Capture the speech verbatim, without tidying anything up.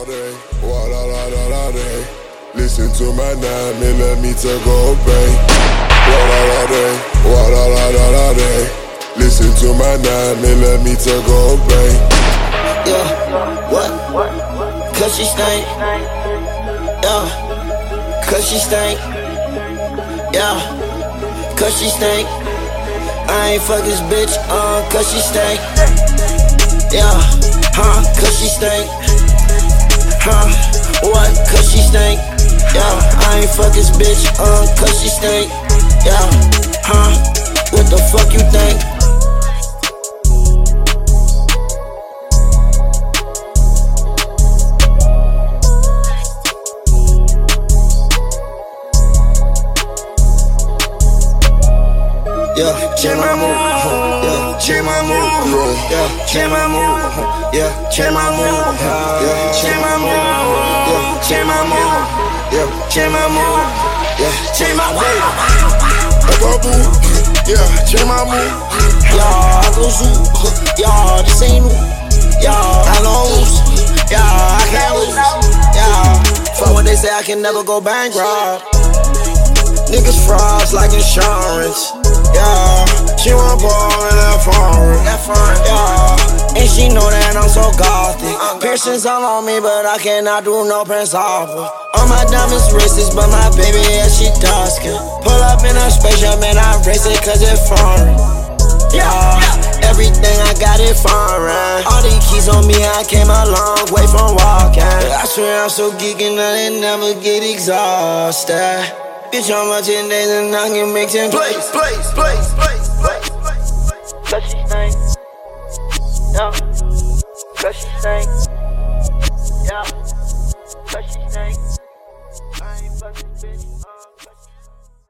day, wa la la la la day. Listen to my nine millimeter go bang. Wa la la day, wa la la la la day. Listen to my nine millimeter go bang. Yeah, what? Cause she stank. Yeah, cause she stank. Yeah, cause she stank. I ain't fuck this bitch, uh, cause she stank. Yeah, huh, cause she stank. Huh, what, cause she stank. Yeah, I ain't fuck this bitch, uh, cause she stank. Yeah, huh, what the fuck you think? Yeah, change my mood. Yeah, change my mood. Yeah, change my mood. Yeah, change my mood. Yeah, change my mood. Yeah, change my mood. Yeah, change my mood. Yeah, change my mood. Boo, yeah, change my mood. Yeah, I go zoo. Yeah, this ain't new. Yeah, I lose. Yeah, I can't lose. Yeah, fuck what they say, I can never go bankrupt. Niggas frauds like insurance. Yeah, she want ball in that foreign. That foreign, yeah. And she know that I'm so gothic. Piercings all on me, but I cannot do no prince offer. All my diamonds wrists, but my baby, yeah, she Tuscan. Pull up in a spaceship, man, I race it cause it foreign. Yeah, everything I got it foreign. All these keys on me, I came a long way from walking. I swear I'm so geeking that it never get exhausted. Bitch, how much in days and I can make ten plays, plays, plays, plays, plays, plays. Cause she stank. Yeah. Cause she stank. Yeah. Cause she stank. I ain't fucking bitch.